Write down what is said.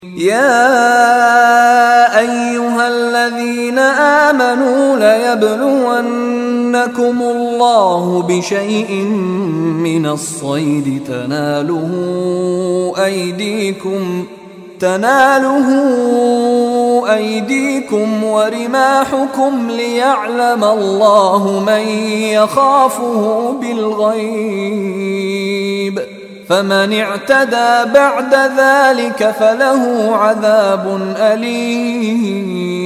يا أيها الذين آمنوا ليبلونكم الله بشيء من الصيد تناله أيديكم ورماحكم ليعلم الله من يخافه بالغيب، فمن اعتدى بعد ذلك فله عذاب أليم.